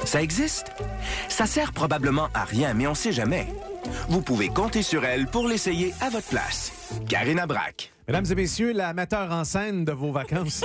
Ça existe? Ça sert probablement à rien, mais on sait jamais. Vous pouvez compter sur elle pour l'essayer à votre place. Karina Braque. Mesdames et messieurs, la metteur en scène de vos vacances.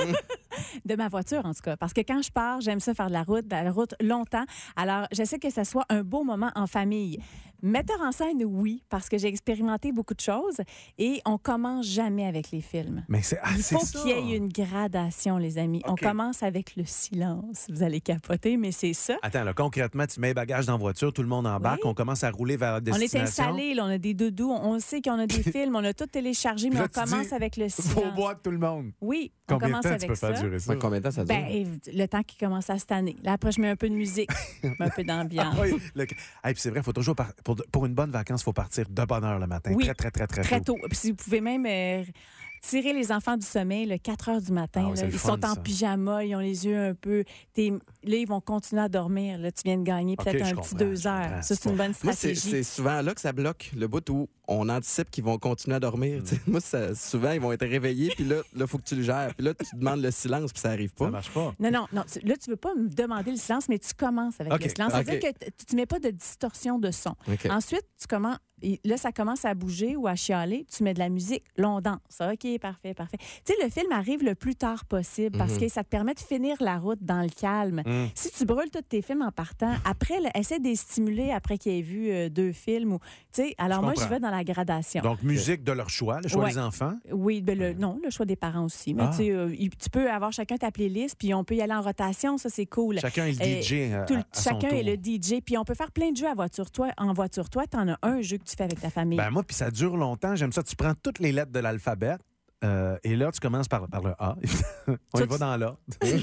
De ma voiture, en tout cas. Parce que quand je pars, j'aime ça faire de la route longtemps. Alors, j'essaie que ça soit un beau moment en famille. Metteur en scène, oui, parce que j'ai expérimenté beaucoup de choses et on commence jamais avec les films. Mais c'est Il faut qu'il y ait une gradation, les amis. Okay. On commence avec le silence. Vous allez capoter, mais c'est ça. Attends, là, concrètement, tu mets les bagages dans la voiture, tout le monde embarque, on commence à rouler vers la destination. On est installés, là, on a des doudous, on sait qu'on a des films, on a tout téléchargé, mais Là, on commence avec le silence. Faut boire tout le monde. Oui, on Combien de commence temps avec tu peux ça. faire durer ça? Ouais, combien de temps ça dure? Ben, le temps qui commence à cette année. Là, après, je mets un peu de musique, un peu d'ambiance. Ah oui, puis c'est vrai, il faut toujours, pour une bonne vacance, il faut partir de bonne heure le matin. Oui, très tôt. Puis si vous pouvez même tirer les enfants du sommeil, là, 4 heures du matin. Ah oui, là, ils sont en pyjama, ils ont les yeux un peu... Là, ils vont continuer à dormir. Là, tu viens de gagner peut-être un petit 2 heures. Ça, c'est une bonne Moi, stratégie. c'est souvent là que ça bloque, le bout où on anticipe qu'ils vont continuer à dormir. Moi, souvent, ils vont être réveillés, puis là, il faut que tu le gères. Puis là, tu demandes le silence, puis ça n'arrive pas. Ça marche pas. Non. Là, tu veux pas me demander le silence, mais tu commences avec le silence. C'est-à-dire que tu ne mets pas de distorsion de son. Okay. Ensuite, là, ça commence à bouger ou à chialer. Tu mets de la musique, là, on danse. OK, parfait. Tu sais, le film arrive le plus tard possible parce que ça te permet de finir la route dans le calme. Si tu brûles tous tes films en partant, après, essaie de les stimuler après qu'il ait vu 2 films. Alors, moi, je vais dans la gradation. Donc, musique de leur choix, le choix des enfants? Oui, le choix des parents aussi. Mais tu peux avoir chacun ta playlist, puis on peut y aller en rotation. Ça, c'est cool. Chacun est le DJ à son chacun tour. est le DJ, puis on peut faire plein de jeux en voiture. Toi, tu en as un jeu que tu fais avec ta famille. Ben moi, puis ça dure longtemps. J'aime ça. Tu prends toutes les lettres de l'alphabet et là, tu commences par le A. On y va dans l'A.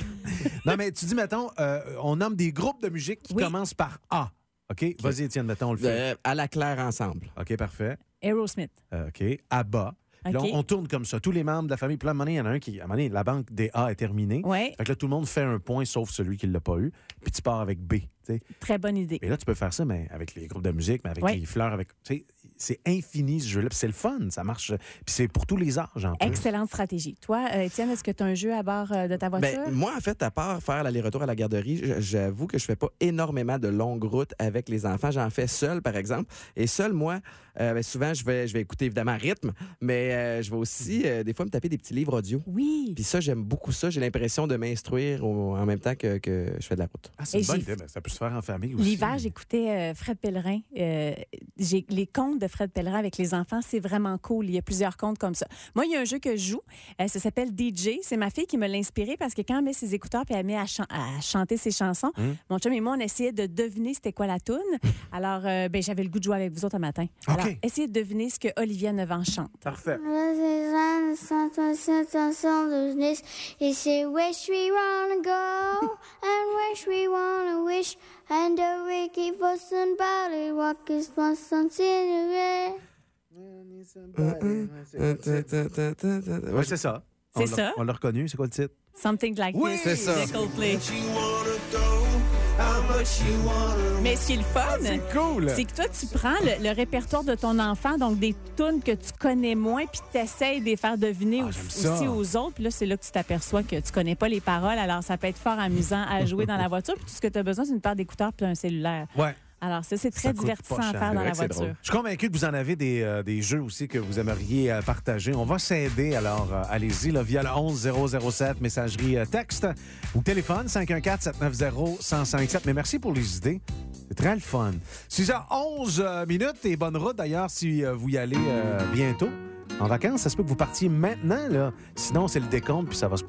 Non, mais tu dis, mettons, on nomme des groupes de musique qui commencent par A. OK? Vas-y, Étienne, mettons, on le fait. À la claire ensemble. OK, parfait. Aerosmith. OK. ABBA. Puis là, on tourne comme ça. Tous les membres de la famille. Puis là, à un moment donné, il y en a un qui... À un moment donné, la banque des A est terminée. Ouais. Fait que là, tout le monde fait un point, sauf celui qui ne l'a pas eu. Puis tu pars avec B. T'sais. Très bonne idée. Et là, tu peux faire ça, mais avec les groupes de musique, mais avec les fleurs, avec... C'est infini, ce jeu-là. Puis c'est le fun. Ça marche. Puis c'est pour tous les âges, en plus. Excellente stratégie. Toi, Étienne, est-ce que tu as un jeu à bord de ta voiture? Ben, moi, en fait, à part faire l'aller-retour à la garderie, j'avoue que je fais pas énormément de longues routes avec les enfants. J'en fais seul, par exemple. Et seul, moi, souvent, je vais écouter évidemment rythme, mais je vais aussi, des fois, me taper des petits livres audio. Oui. Puis ça, j'aime beaucoup ça. J'ai l'impression de m'instruire en même temps que je fais de la route. Ah, c'est une bonne idée. Ben, ça peut se faire en famille aussi. L'hiver, j'écoutais Fred Pellerin. J'ai les contes de Fred Pellerin avec les enfants. C'est vraiment cool. Il y a plusieurs contes comme ça. Moi, il y a un jeu que je joue. Ça s'appelle DJ. C'est ma fille qui me l'a inspiré parce que quand elle met ses écouteurs puis elle met à chanter ses chansons, mon chum et moi, on essayait de deviner c'était quoi la toune. Alors, j'avais le goût de jouer avec vous autres un matin. Alors, essayez de deviner ce que Olivia Nevant chante. Parfait. He said, wish we wanna go, and wish we wanna wish, and the wiki for somebody, walk is for some cigarette. Oui, c'est ça. C'est ça. On l'a reconnu. C'est quoi le titre? Something like this. c'est ça. de Coldplay. Mais ce qui est le fun, c'est cool. C'est que toi, tu prends le répertoire de ton enfant, donc des tunes que tu connais moins, puis tu essaies de les faire deviner aussi aux autres. Puis là, c'est là que tu t'aperçois que tu connais pas les paroles. Alors, ça peut être fort amusant à jouer dans la voiture. Puis tout ce que tu as besoin, c'est une paire d'écouteurs puis un cellulaire. Ouais. Alors, c'est très divertissant à faire dans la voiture. Je suis convaincu que vous en avez des jeux aussi que vous aimeriez partager. On va s'aider, alors allez-y là, via le 11007, messagerie texte ou téléphone 514-790-1057. Mais merci pour les idées. C'est très le fun. 6h11 minutes et bonne route d'ailleurs si vous y allez bientôt. En vacances, ça se peut que vous partiez maintenant, là. Sinon, c'est le décompte puis ça va se